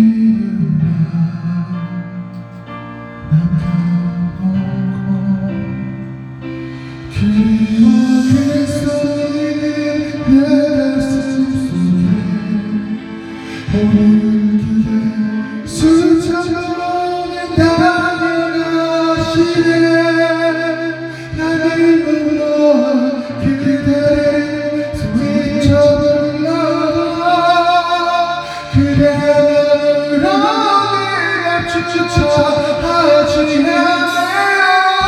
수천 번은 당연하시네. 나를 불러 그대를 소리쳐 불러 그대를 내가 주저하지 않아요.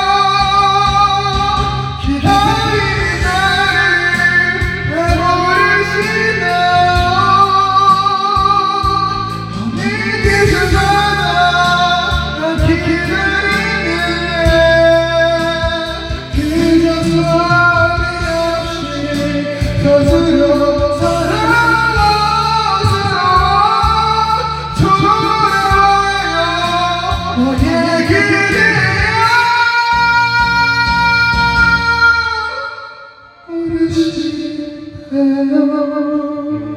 기다리는 나를 왜 모르시나요? 곁으로 사랑하면서 돌아와요. 너의 그대여 모르시나요?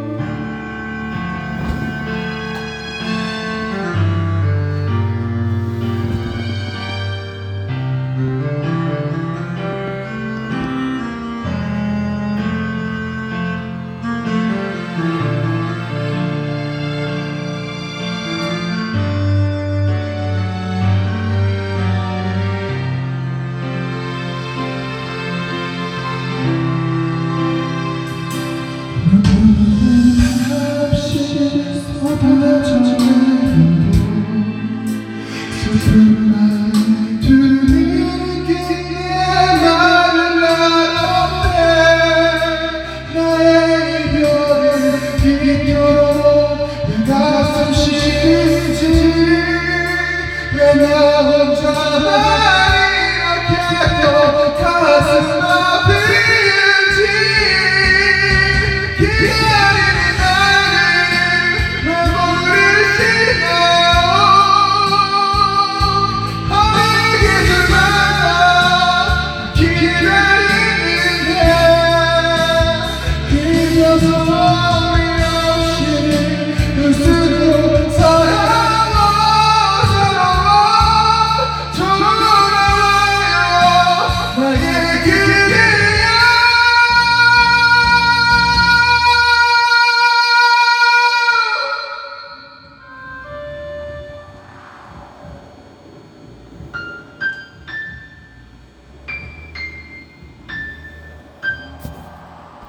슬픈 말 들리는 길에 나를 알았네. 나의 이별을 이겨로 내 가슴 시리지. 왜 나 혼자만 이렇게 또 가슴 아픈지.